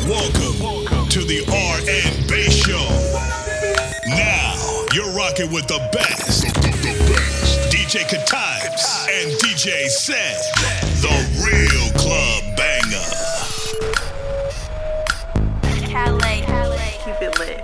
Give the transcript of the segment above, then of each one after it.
Welcome to the R&B Show. Now you're rocking with the best. DJ Katimes and DJ Sed, the real club banger. Calais, keep it lit.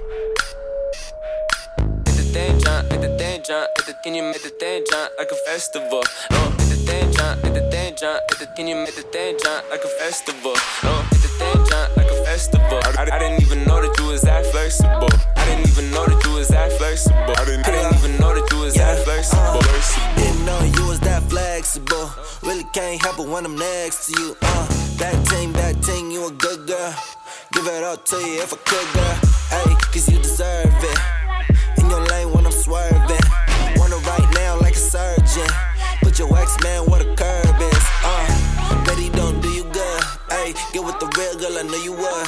Hit the thing, jump, can you make the thing jump like a festival? Hit the thing, jump, can you make the thing jump like a festival? Hit the thing, jump like a festival. I didn't even know that you was that flexible. I didn't even know that you was that flexible. I didn't even know that you was that flexible. Didn't know you was that flexible. Really can't help it when I'm next to you. That thing, you a good girl. Give it all to you if I could, girl. Hey, cause you deserve it. In your lane when I'm swerving. Wanna right now like a surgeon. Put your ex-man where the curb is. Bet he don't do you good. Hey, get with the real girl, I know you would.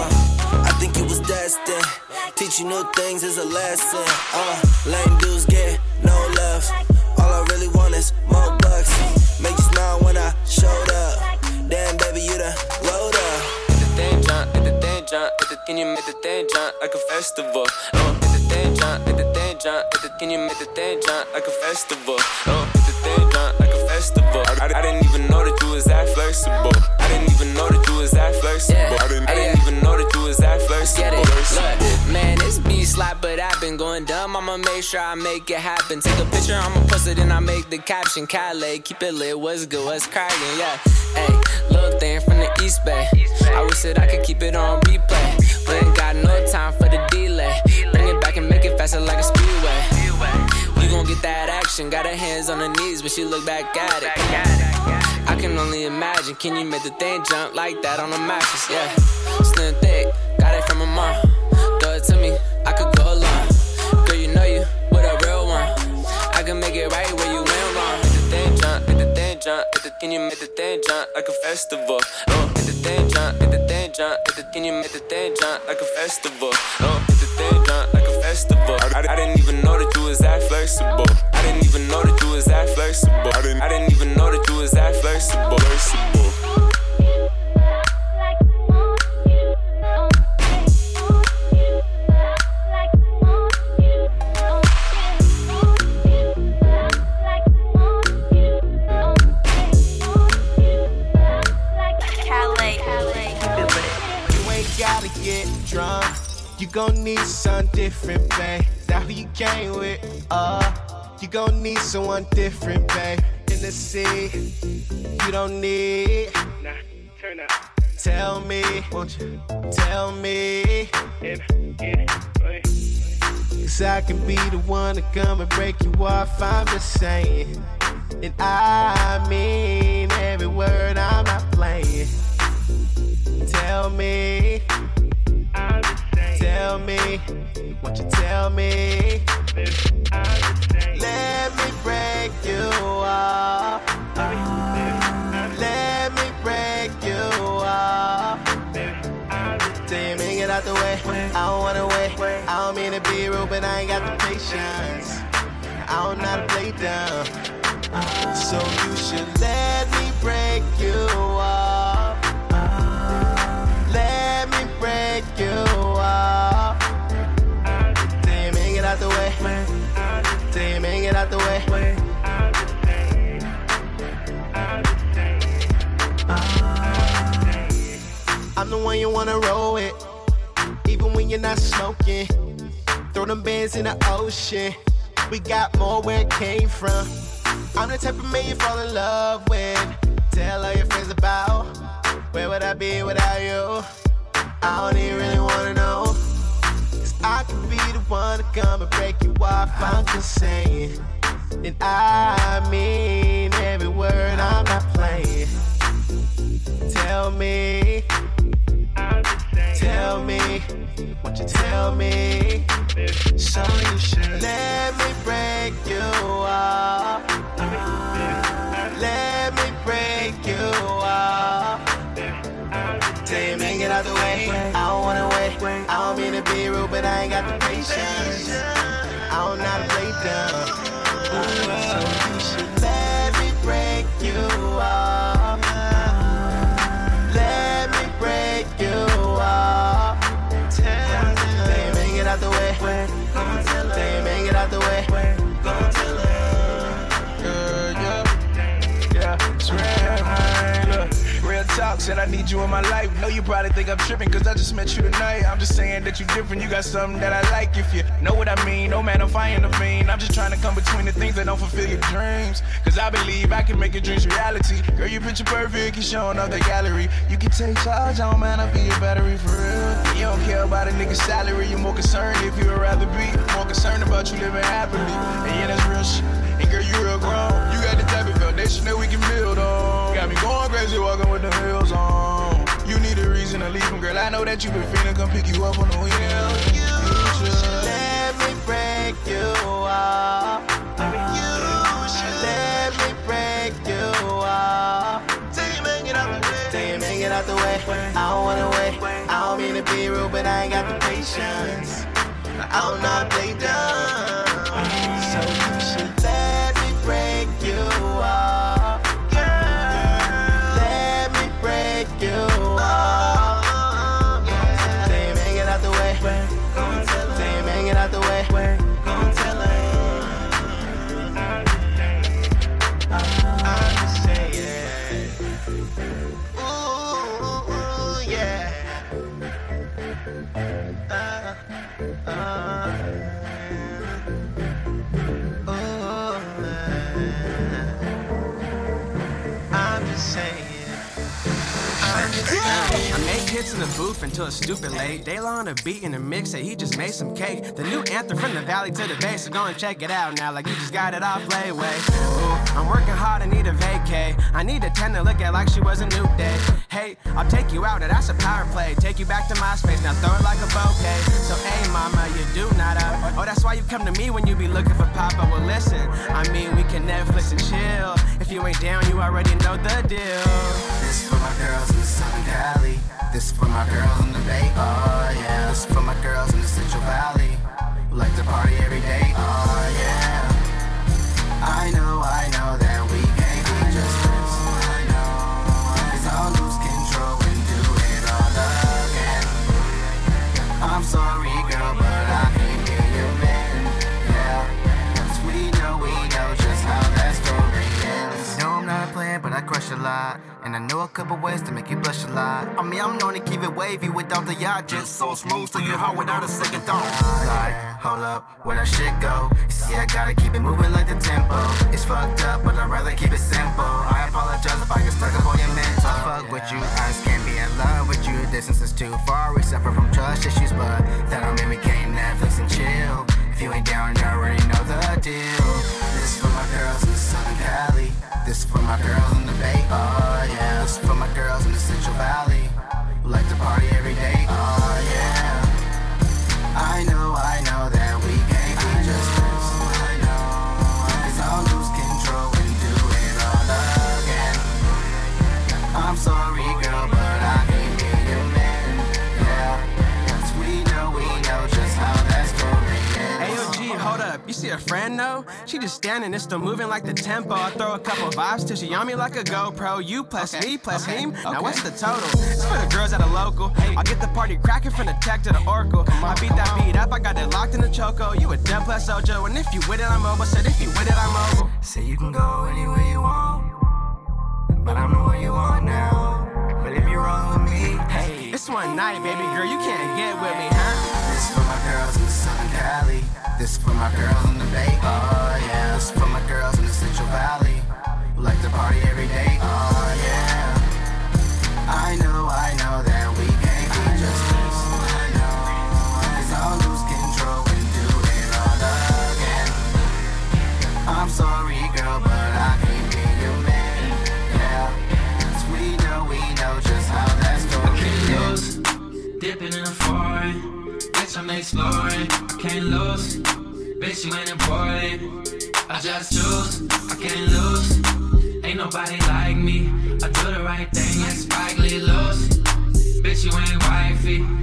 I think you was destined. Teach you new things is a lesson. Lame dudes get no love. All I really want is more bucks. Make you smile when I showed up. Damn, baby, you done rolled up. Hit the thing, jump, can you make the thing jump like a festival? Hit the thing, jump, can you make the thing jump like a festival? Hit the thing, jump like a festival. I didn't even know that you was that flexible. I didn't even know that you was that flexible. I didn't even know that you was that flexible. Look, man, it's B-slot, but I've been going dumb. I'ma make sure I make it happen. Take a picture, I'ma post it, and I make the caption. Calais, keep it lit, what's good, what's crackin', yeah. Hey, little thing from the East Bay. I wish that I could keep it on replay. We ain't got no time for the delay. Bring it back and make it faster like a speedway. You gon' get that action. Got her hands on her knees when she look back at it. I can only imagine. Can you make the thing jump like that on a mattress? Yeah, slim thick, got it from my mom. Throw it to me, I could go along. Girl, you know you with a real one. I can make it right where you went wrong. Hit the thing jump, can you make the thing jump like a festival? Hit the thing jump, can you make the thing jump like a festival? Hit the thing jump like a festival. I didn't even know that you was that flexible. I didn't even know that you was that flexible. I didn't even know that you was that flexible. Drunk. You gon' need something different, babe. That who you came with, you gon' need someone different, babe. In the sea, you don't need. Nah, turn up. Tell me, won't you? Tell me. Cause I can be the one to come and break you off, I'm just saying. And I mean every word, I'm not playing. Tell me. Tell me, won't you tell me? Let me break you off. Let me break you off. Tell me, get out the way. I don't wanna wait. I don't mean to be rude, but I ain't got the patience. I don't know how to play dumb. So you should let me break you off. Let me break you off. Damn, man, get out the way. Damn, man, get out the way. I'm the one you wanna roll with, even when you're not smoking. Throw them bands in the ocean. We got more where it came from. I'm the type of man you fall in love with. Tell all your friends about. Where would I be without you? I don't even really wanna know. Cause I could be the one to come and break you off, I'm just saying. And I mean every word, I'm not playing. Tell me. Tell me. Won't you tell me? So you should let me break you off. Let me break you off. Damn, man, get out the way. I don't wanna wait. I don't mean to be rude, but I ain't got the patience. I don't know how to play dumb. So you should let me break you off. Let me break you said I need you in my life. Know you probably think I'm tripping cause I just met you tonight. I'm just saying that you different, you got something that I like if you know what I mean. No man, I'm fighting the fiend. I'm just trying to come between the things that don't fulfill your dreams. Cause I believe I can make your dreams reality. Girl, you picture perfect, you showing off the gallery. You can take charge, I don't mind, I'll be your battery for real. You don't care about a nigga's salary, you're more concerned if you would rather be. More concerned about you living happily. And yeah, that's real shit. And girl, you real grown. You got the type of foundation that we can build on. Got me going crazy walking with the heels on. You need a reason to leave him, girl. I know that you been feeling, come pick you up on the weekend. You should let me break you off. You should let me break you off. Take it, make it out the way. Take it, make it out the way. I don't wanna wait. I don't mean to be rude, but I ain't got the patience. I don't know how to play dumb. So you should let me break you off. Girl, let me break you off. They make it out the way. They make it out the way. Gon' tell her. I'm just saying. Ooh, yeah. I'm just saying. I make hits in the booth until it's stupid late. De La on the beat in the mix, say he just made some cake. The new anthem from the valley to the bay, so go and check it out now like you just got it off Playway. Ooh, I'm working hard, I need a vacay. I need a 10 to look at like she was a new day. Hey, I'll take you out, now that's a power play. Take you back to my space, now throw it like a bouquet. So hey mama, you do nada. Oh, that's why you come to me when you be looking for Papa. Well listen, I mean we can Netflix and chill. If you ain't down, you already know the deal. This for my girls in the Southern Cali. This for my girls in the Bay, oh yeah. This for my girls in the Central Valley. Who like to party every day, oh yeah. I know that we can't be just friends. I know, 'cause I'll lose control and do it all again. I'm sorry girl, but I can't be your man, yeah. 'Cause we know just how that story ends. No, I'm not a player, but I crush a lot. And I know a couple ways to make you blush a lot. I mean, I'm known to keep it wavy without the yacht. Just so smooth to your heart without a second thought. Like, hold up, where that shit go? You see, I gotta keep it moving like the tempo. It's fucked up, but I'd rather keep it simple. I apologize if I get stuck up on your mental. Fuck with you, I just can't be in love with you. Distance is too far, we suffer from trust issues. But that don't mean we can't Netflix and chill. If you ain't down, you already know the deal. This for my girls in the Southern Cali. This for my girls in the Bay, oh yeah. This for my girls in the Central Valley. Who like to party every day, oh yeah. I know that we can't be just friends. I know, 'cause I'll lose control and do it all again. I'm sorry girl, but I can't be your man, yeah. 'Cause we know just how that story ends. AOG, hold up, you see a friend though? She just standing, it's still moving like the tempo. I throw a couple vibes till she on me like a GoPro. You plus me plus him, now what's the total? It's for the girls at a local. I'll get the party cracking from the tech to the Oracle. I beat that beat up, I got it locked in the choco. You a dumb plus Ojo, and if you with it, I'm mobile. Said if you with it, I'm mobile. Say you can go anywhere you want, but I'm the one you want now. But if you're wrong with me, hey, it's one night, baby girl, you can't get with me, huh? This for my girls in the Southern Cali. This for my girls in the Bay, oh yeah. This for my girls in the Central Valley. Who like to party every day, oh yeah. I know that we can't be just friends. I know, 'cause I'll lose control and do it all again. I'm sorry girl, but I can't be your man, yeah. 'Cause we know just how that story ends. Dipping in a foreign, bitch I'm exploring. I can't lose, bitch you ain't important. I just choose, I can't lose. Ain't nobody like me. I do the right thing and Spike Lee loose. Bitch you ain't wifey. I do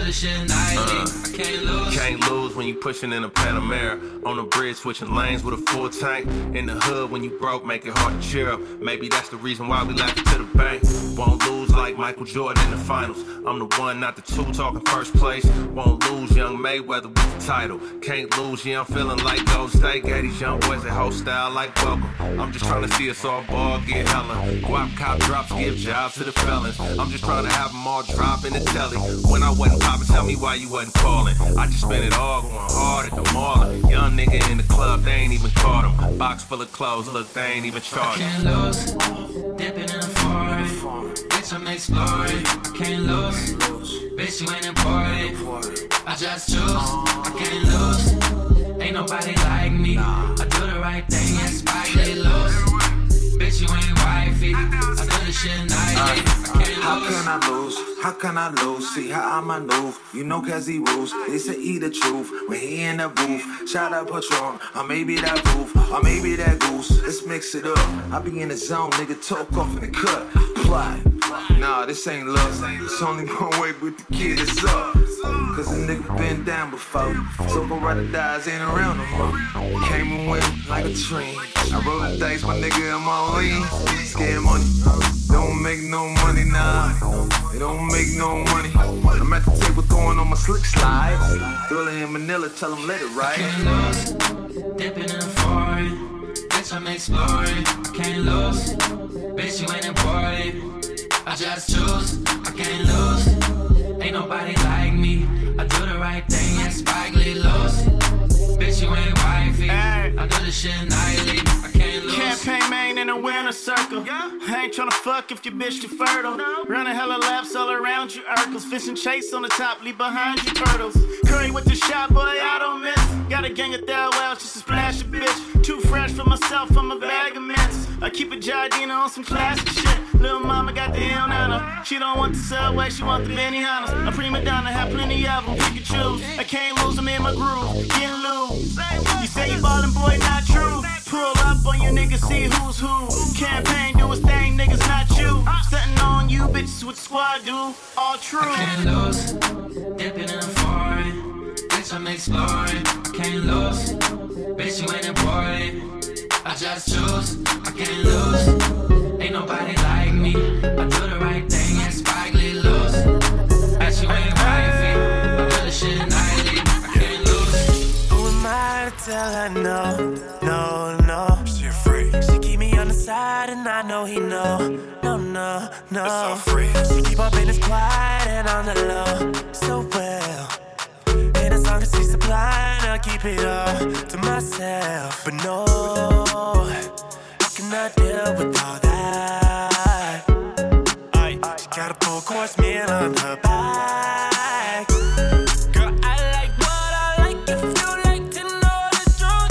do this shit nightly. I can't lose. Can't lose when you pushing in a Panamera. On the bridge, switching lanes with a full tank. In the hood, when you broke, make it hard to cheer up. Maybe that's the reason why we left it to the bank. Won't lose like Michael Jordan in the finals. I'm the one, not the two, talking first place. Won't lose, young Mayweather with the title. Can't lose, yeah, I'm feeling like Gold State. Got these young boys that whole style like welcome. I'm just trying to see us all ball get hella. Guap cop drops, give jobs to the felons. I'm just trying to have them all drop in the telly. When I wasn't poppin', tell me why you wasn't calling. I just spent it all going hard at the mall. Young nigga in the club, they ain't even caught him. Box full of clothes, look, they ain't even charged. I can't lose, dipping in a foreign. Bitch, I'm exploring. I can't lose, bitch, you ain't important. I just choose, I can't lose. Ain't nobody like me. I do the right thing, and Spike they lose. Bitch, you ain't wifey. I do this shit nightly. I can't how lose. can I lose? How can I lose? See how I maneuver. You know cause he rules. They say eat the truth when he in the booth. Shout out Patron, or maybe that booth, or maybe that goose. Let's mix it up. I be in the zone, nigga, talk off in the cut. Plot. Nah, this ain't love. It's only one way with the kid, it's up. Cause a nigga been down before. So go ride the dice, ain't around no more. Came and went like a train. I roll the dice, my nigga, I'm all lean. Scared money. Don't make no money now. It don't make no money. I'm at the table throwing on my slick slide. Thriller in Manila, tell them let it ride. Can't lose, dipping in a foreign. Bitch, I'm exploring. I can't lose, bitch, you ain't important. I just choose, I can't lose. Ain't nobody like me. I do the right thing, and Spike Lee lost. Bitch, you ain't wifey. I do this shit nightly. I can't lose. Campaign main in a winner circle. I ain't tryna fuck if your bitch too fertile. Running hella laps all around you, Urkels. Fish and chase on the top, leave behind you turtles. Curry with the shot, boy, I don't miss. Got a gang of thou wells just to splash a bitch. Too fresh for myself, I'm a bag of mints. I keep a Jardina on some classic shit. Lil' mama got the El Nana. She don't want the Subway, she want the Benihana's. A prima donna, have plenty of them, pick and choose. I can't lose, I'm in my groove, getting loose. You say you ballin', boy, not true. Pull up on your niggas, see who's who. Campaign, do his thing, niggas, not you. Stuntin' on you, bitches, what the squad do. All true. I can't lose, dipping in a foreign. Bitch, I'm exploring. I can't lose, bitch, you ain't important. I just choose, I can't lose. Ain't nobody like me. I do the right thing, and Spike Lee lose. Bitch, you ain't wifey. I do the shit nightly. I can't lose. Who am I to tell her no, no, no? She free. She keep me on the side, and I know he know. No, no, no. It's so free. She keep up in his quiet and on the low, so well. And as long as she's supplying, I'll keep it all to myself. But no, I cannot deal with all that. She got a full course meal on her back. Girl, I like what I like. If you like to know the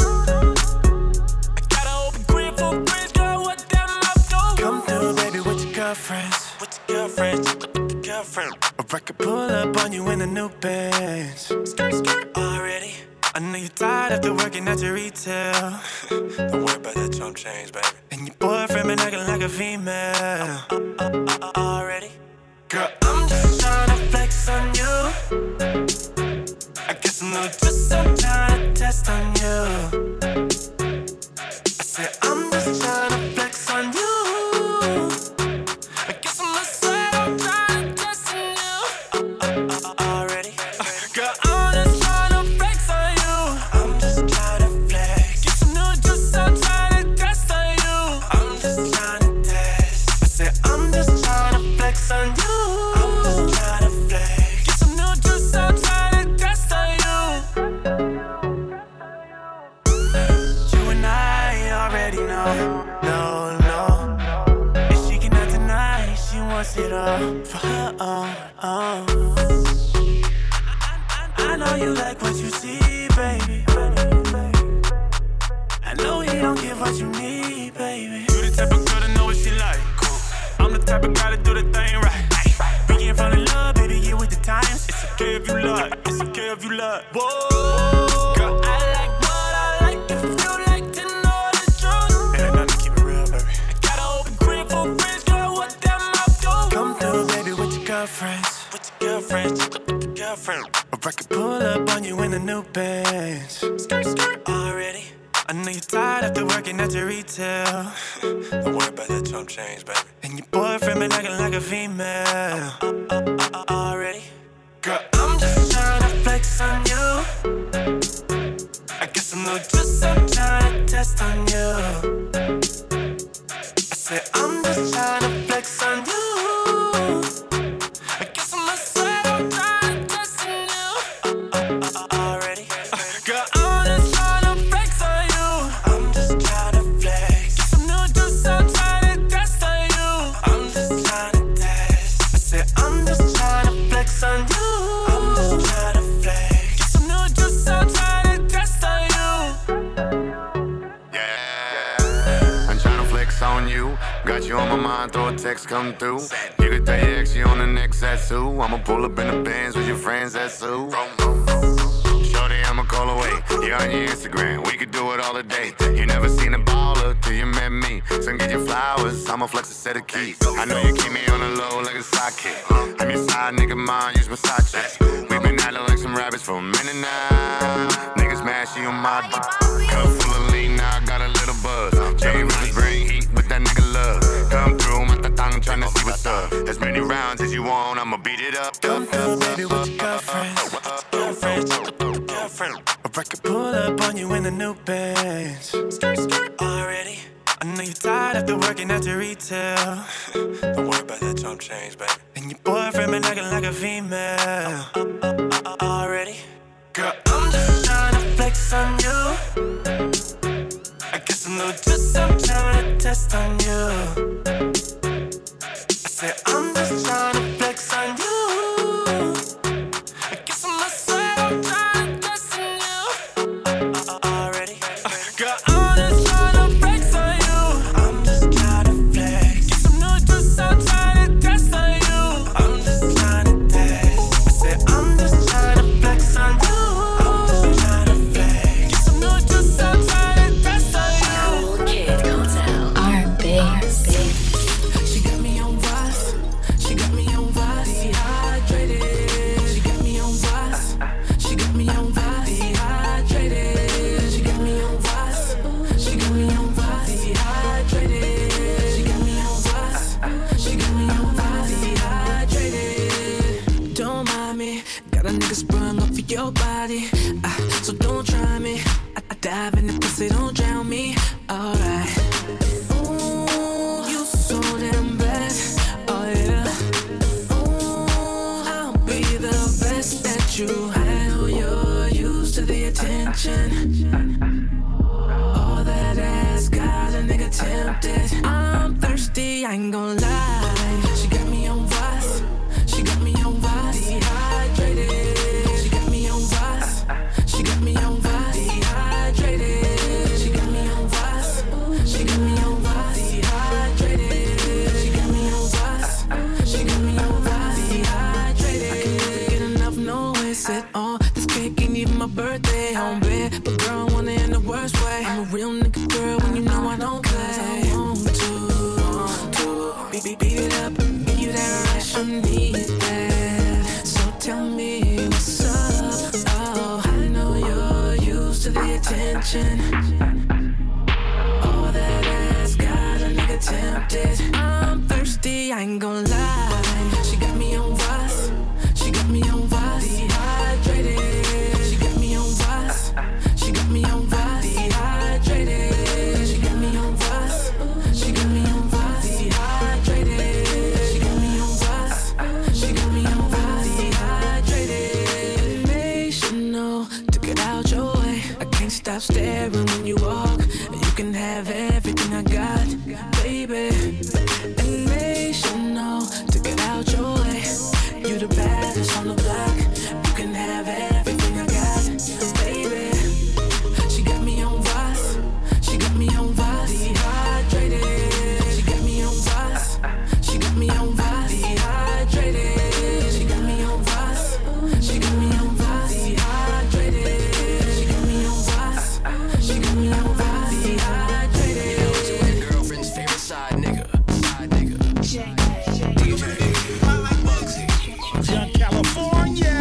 truth, I got an open crib for friends, girl. What them up do? Come through, baby, with your girlfriends. With your girlfriends, with your girlfriend. Or I could pull up on you in a new Benz. Skirt, skirt, already. I know you're tired after working at your retail. Don't worry about that chump change, baby. And your boyfriend been acting like a female. Already? Girl, I'm just tryna flex on you. I guess I'm not just some tryna test on you. I said I'm just tryna flex on you. I guess I'm just tryna test on you. Already? Girl, I'm just tryna flex on you. I'm just tryna flex. Get some new juice, I'm tryna test on you. I'm just tryna test. I said I'm just tryna flex on you. I'm just tryna flex. Get some new juice, I'm tryna test on you. You and I already know. No, no. If she cannot deny, she wants it all for her own. I know you like what you see, baby. I know you don't get what you need, baby. You the type of girl to know what she like. Cool. I'm the type of guy to do the thing right. We ain't falling in love, baby, get with the times. It's okay if you lie, it's okay if you lie. Whoa, girl, I like what I like. If you like to know the truth, ain't nothing to keep it real, baby. I got an open crib for friends, girl, what them up do? Come through, baby, with your girlfriends. With your girlfriends, with your girlfriends. girlfriend. Or I could pull up on you in a new Benz. Already. I know you're tired after working at your retail. Don't worry about that chump change, baby. And your boyfriend been acting like a female. Already. Girl, I'm just trying to flex on you. I got some little juice I'm trying to test on you. I said I'm just trying to flex on you. I got some little sweat I'm trying to test on you. Already. Girl, I'm just trying to flex on you. I'm just trying to flex. Get some new juice I'm trying to test on you. I'm just trying to test. I said I'm just trying to flex on you. I'm just trying to flex. Get some new juice I'm trying to test on you. Yeah, I'm trying to flex on you. Got you on my mind, throw a text come through. You could tell your ex you on the next tattoo. I'ma pull up in the Benz with your friends, that's who. Shorty, I'ma call away. You're on your Instagram, we could do it all day. You never seen a baller till you met me. So get your flowers, I'ma flex a set of keys. I know you keep me on the low like a sidekick. I'm your side nigga, mine, use Versace. We been at it like some rabbits for a minute now. Niggas mad, she on my dick. Cup full of lean, now I got a little buzz. Jay Rivers bring heat with that nigga love. Come through, I'm tryna see what's up. As many rounds as you want, I'ma beat it up. Baby, with your girlfriend. Or I could pull up on you in a new Benz. Already. I know you're tired after working at your retail. Don't worry about that chump change, baby. And your boyfriend been acting like a female. Already. Girl, I'm just trying to flex on you. I got some little juice I'm trying to test on you. I said I'm just trying to flex on you. I got some little sweat I'm trying to test on you. Already. Girl, I'm just trying to flex on you. I'm just trying to flex. Get some new juice I'm trying to test on you. I'm just trying to test. I said I'm just trying to flex on you. I'm just trying to flex. Get some new juice I'm trying to test on you. Cool Kid goes out. R&B. She got me on Voss. She got me on Voss. Dehydrated. She got me on Voss. She got me on Voss. Dehydrated. She got me on Voss. She got me on Voss. Dehydrated. She got me on Voss. She got me on Voss. Dehydrated. Don't mind me. Got a nigga sprung up for your body. So don't try me. I dive in the pussy, don't drown me. Alright. Ooh, you so damn bad. Oh yeah. Ooh, I'll be the best that you have. You're used to the attention. All that ass got a nigga tempted. I'm thirsty, I ain't gon' lie. She got me on Voss. She got me on Voss. Dehydrated. She got me on Voss. She got me on Voss. Dehydrated. She got me on Voss. She got me on Voss. Dehydrated. She got me on Voss. She got me on Voss. Dehydrated. I can never get enough, no way. Sit on this cake, ain't even my birthday. On bed, but girl, I want it in the worst way. I'm a real nigga, girl, when you know I don't play. I want to beat it up, give you that rush, I need that. So tell me what's up. Oh, I know you're used to the attention. All that ass got a nigga tempted. I'm thirsty, I ain't gon' lie. She got me on Voss. She got me on Voss. Dehydrated. She got me on Voss. She got me on Voss. Dehydrated. She got me on Voss. She got me on Voss. Dehydrated. She got me on Voss. She got me on Voss. Dehydrated. Motivational, took it out your way. I can't stop staring when you walk. You can have everything I got, baby. Emotional, took it out your way. You the baddest on the block. You can have everything I got, baby. She got me on Voss. She got me on Voss. Dehydrated. She got me on Voss. She got me on Voss. Dehydrated. She got me on Voss. She got me on Voss. Dehydrated. She got me on Voss. She got me on Voss. Dehydrated. Your girlfriend's favorite side nigga. DJ. Young California.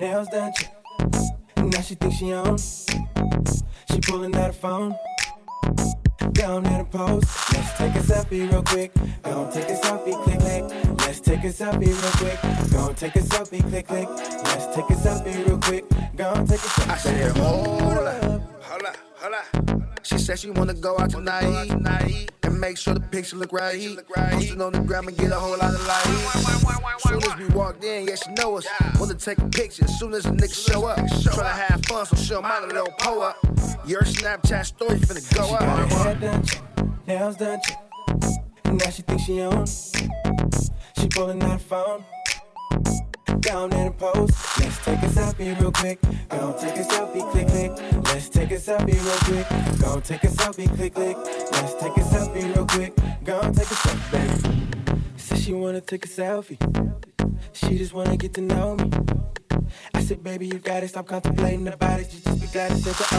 nails done. Now she thinks she on. She pulling out her phone. Down in a pose. Let's take a selfie real quick. Gon' take a selfie, click, click. Let's take a selfie real quick. Gon' take a selfie, click, click. Let's take a selfie real quick. Gon' take a selfie. I said, hold up. She said she wanna go out tonight and make sure the picture look right. Post it on the gram and get a whole lot of likes. Soon as we walked in, yeah, she know us. Wanna take a picture as soon as the niggas show up. Try to have fun, so she'll mind a little pull up. Your Snapchat story finna go up. She got her hair done, nails done. Now she thinks she on. She pulling out her phone. Down in a pose. Let's take a selfie real quick. Gon' take a selfie, click, click. Let's take a selfie real quick. Gon' take a selfie, click, click. Let's take a selfie real quick. Gon' take a selfie, baby. Said she wanna take a selfie. She just wanna get to know me. I said, baby, you gotta stop contemplating about it. You just be glad to say the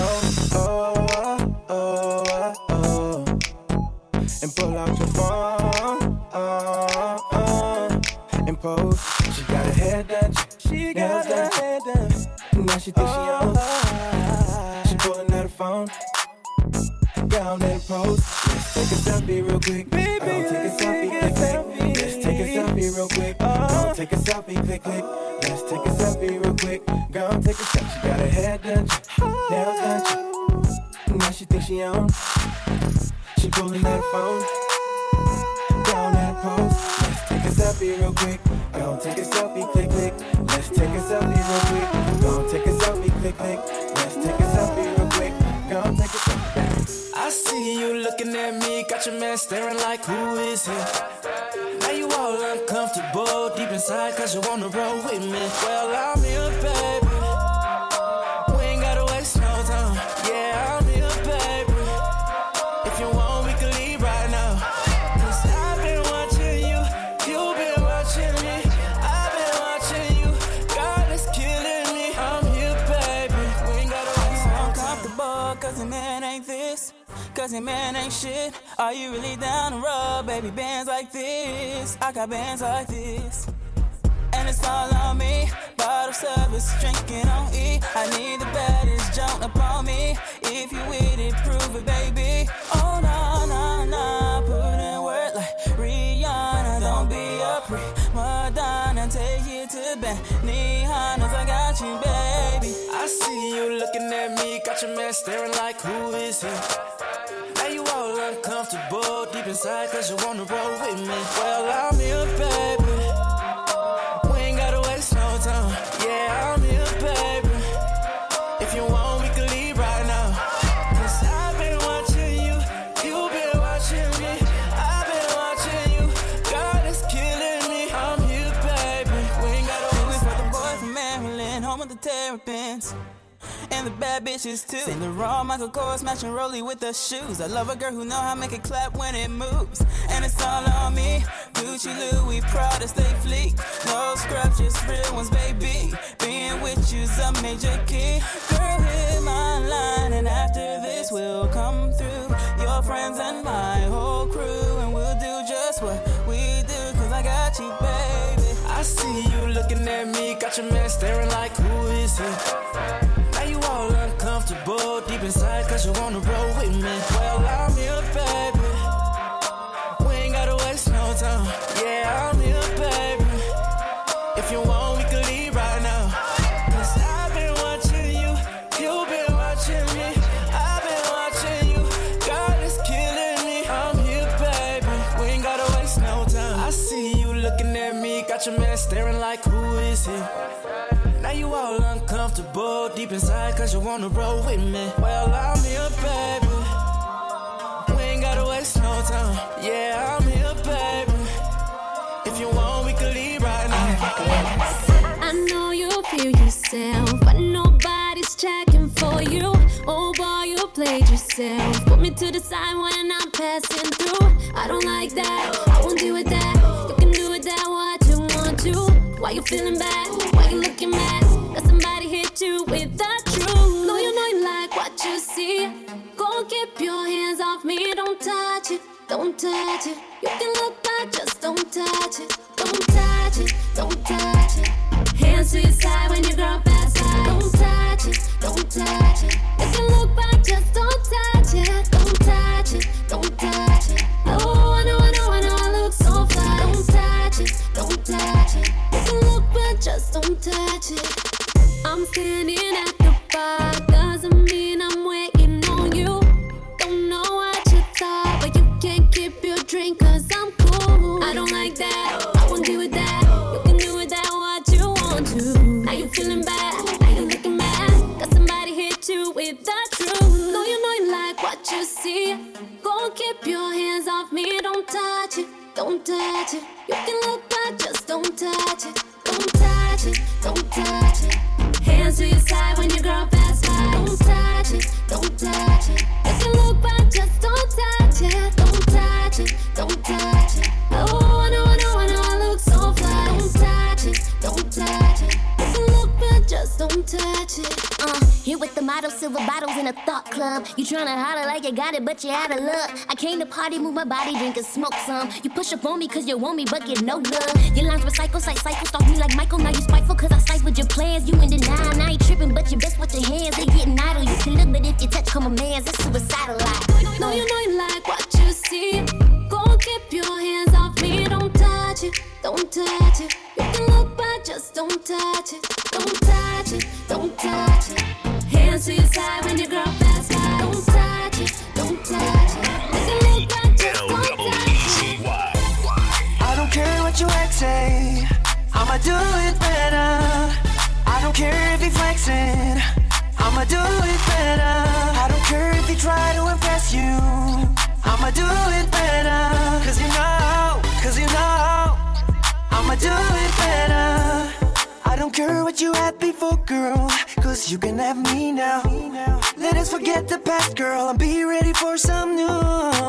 oh. And pull out your phone. And pose. She got her hair done. She got her hair done. Now she thinks she on. She pulling out her phone. Down and pose. Let's take a selfie real quick. Baby, take a selfie, click, click. Let's take a selfie real quick. Gon' take a selfie, click, click. Let's take a selfie real quick. Gon' take a selfie. She got her hair done. Nails done. Now she thinks she on. She pulling out her phone. Down and pose. Let's take a selfie real quick. Gon' take a selfie, click, click. Let's take a selfie real quick. Gon' take a selfie, click, click. Let's take a selfie real quick. Gon' take a selfie. I see you looking at me, got your man staring like, who is he? Now you all uncomfortable deep inside, cause you wanna roll with me. Well, I'm here, baby. We ain't gotta waste no time. Yeah, I'm here, baby. If you want, we can leave right now. Cause I've been watching you, you've been watching me. I've been watching you, God is killing me. I'm here, baby. We ain't gotta waste no time. Uncomfortable, cause your man ain't this. Cause your man ain't shit. Are you really down the road, baby? Bands like this, I got bands like this. And it's all on me. Bottle service, drinking on E. I need the baddest jump up on me. If you with it, prove it, baby. Oh, no, put in work like Rihanna. Don't be a pre-Madonna. Take it to Benihana's. I got you, baby. I see you looking at me, got your man staring like, who is he? Now you all uncomfortable deep inside, cause you wanna roll with me. Well, I'm here, baby. We ain't gotta waste no time. Yeah, I'm here, baby. If you want, we can leave right now. Cause I've been watching you, you've been watching me. I've been watching you, God is killing me. I'm here, baby. We ain't gotta waste no time. For the boy from Maryland, home of the Terrapins. And the bad bitches too. Sing the raw Michael Kors, matching Rollie with the shoes. I love a girl who know how to make it clap when it moves. And it's all on me. Gucci, Louis, Prada, stay fleek. No scrubs, just real ones, baby. Being with you's a major key. Girl, hit my line, and after this we'll come through. Your friends and my whole crew, and we'll do just what we do. Cause I got you, baby. I see you looking at me, got your man staring like, who is he? Now you all uncomfortable deep inside, cause you wanna roll with me. Well, I'm here, baby. We ain't gotta waste no time. Yeah, I'm here, baby. If you want, we can leave right now. Cause I've been watching you, you've been watching me. I've been watching you, God is killing me. I'm here, baby. We ain't gotta waste no time. I see you looking at me, got your man staring like, who is he? Now you all uncomfortable deep inside, cause you wanna roll with me. Well, I'm here, baby. We ain't gotta waste no time. Yeah, I'm here, baby. If you want, we can leave right now. I know you feel yourself, but nobody's checking for you. Oh boy, you played yourself. Put me to the side when I'm passing through. I don't like that, I won't do it that. You can do it that, what you want to. Why you feeling bad? Why you looking mad? Got somebody hit you with the truth. No, you know you like what you see. Go keep your hands off me. Don't touch it, don't touch it. You can look back, just don't touch it. Don't touch it, don't touch it. Hands to your side when your girl back. touch it, don't touch it, don't touch it. Hands to your side when your girl pass by. Don't touch it, don't touch it. It can look bad, just don't touch it. Don't touch it, don't touch it. Oh, I know, I look so fly. Don't touch it, don't touch it. It can look bad, just don't touch it. Here with the model, silver bottles in a thought club. You tryna holler like you got it, but you out of luck. I came to party, move my body, drink and smoke some. You push up on me cause you want me, but get no love. Your lines recycle, stalk me like Michael. Now you spiteful cause I stifled your plans. You in denial, I ain't tripping, but you best with your hands. They getting idle, you can look, but if you touch come a man's, it's suicidal like. No, you know you like what you see. Go keep your hands off me, don't touch it, don't touch it. You can look bad, just don't touch it, don't touch it, don't touch it. Hands to your side when your girl pass by. Don't touch it, don't touch it. You can look bad, just don't touch it. I don't care what your ex say, I'ma do it better. I don't care if he flexing, I'ma do it better. I don't care if he try to impress you, I'ma do it better. Cause you know, I'ma do it better. I don't care what you had before, girl, cause you can have me now. Let us forget the past, girl, and be ready for some new.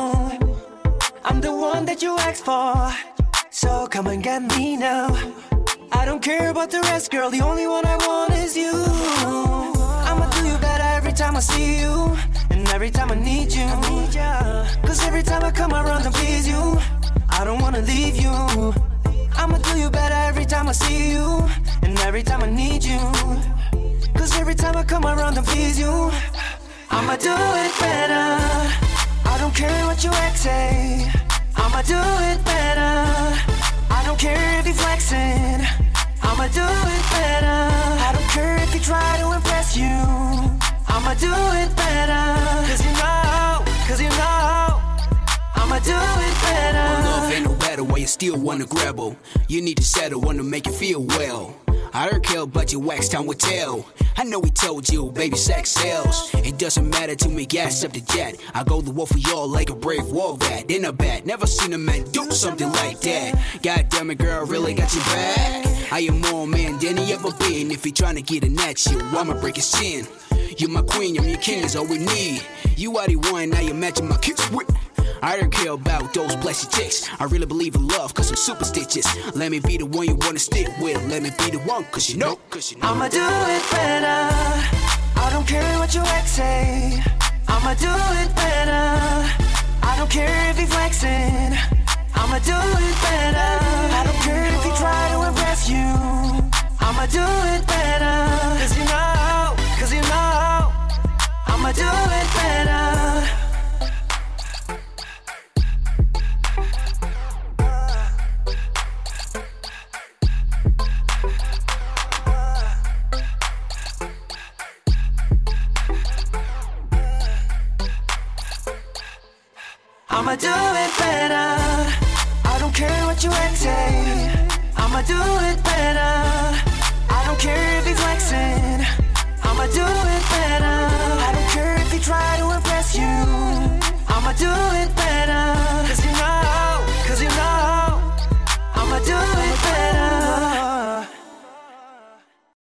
I'm the one that you asked for, so come and get me now. I don't care about the rest, girl, the only one I want is you. I'ma do you better every time I see you, and every time I need you. Cause every time I come around to please you, I don't wanna leave you. I'ma do you better every time I see you, and every time I need you. Cause every time I come around to please you, I'ma do it better. I don't care what your ex say, I'ma do it better. I don't care if he flexing, I'ma do it better. I don't care if he try to impress you, I'ma do it better. Cause you know, I'ma do it better. Well, love ain't no battle while you still wanna grapple. You need to settle, wanna make you feel well. I don't care about your wax, time will tell. I know we told you, baby, sex sells. It doesn't matter to me, gas up the jet. I go the war for y'all like a brave war vet. In a bat, never seen a man do something like that. God damn it, girl, really got your back. I am more man than he ever been. If he tryna get in that shit, I'ma break his chin. You're my queen, I'm your king, is all we need. You are the one, now you're matching my kicks with. I don't care about those blessed chicks. I really believe in love, cause I'm superstitious. Let me be the one you wanna stick with. Let me be the one, cause you know. I'ma do it better. I don't care what your ex say, I'ma do it better. I don't care if he flexing, I'ma do it better. I don't care if he try to impress you, I'ma do it better. Cause you know, I'ma do it better. I'ma do it better. I don't care what you ex say, I'ma do it better.